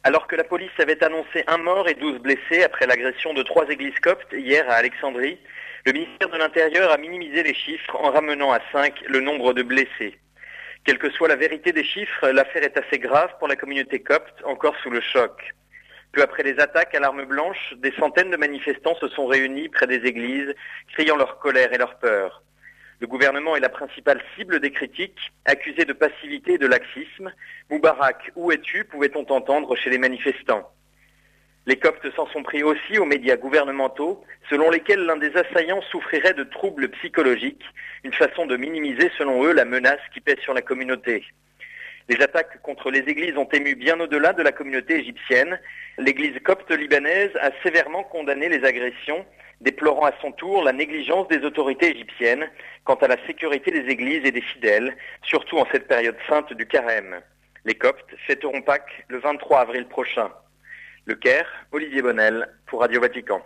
Alors que la police avait annoncé un mort et 12 blessés après l'agression de 3 églises coptes hier à Alexandrie, le ministère de l'Intérieur a minimisé les chiffres en ramenant à 5 le nombre de blessés. Quelle que soit la vérité des chiffres, l'affaire est assez grave pour la communauté copte, encore sous le choc. Peu après les attaques à l'arme blanche, des centaines de manifestants se sont réunis près des églises, criant leur colère et leur peur. Le gouvernement est la principale cible des critiques, accusé de passivité et de laxisme. Moubarak, où es-tu, pouvait-on entendre chez les manifestants. Les Coptes s'en sont pris aussi aux médias gouvernementaux, selon lesquels l'un des assaillants souffrirait de troubles psychologiques, une façon de minimiser selon eux la menace qui pèse sur la communauté. Les attaques contre les églises ont ému bien au-delà de la communauté égyptienne. L'église copte libanaise a sévèrement condamné les agressions, déplorant à son tour la négligence des autorités égyptiennes quant à la sécurité des églises et des fidèles, surtout en cette période sainte du carême. Les Coptes fêteront Pâques le 23 avril prochain. Le Caire, Olivier Bonnel pour Radio Vatican.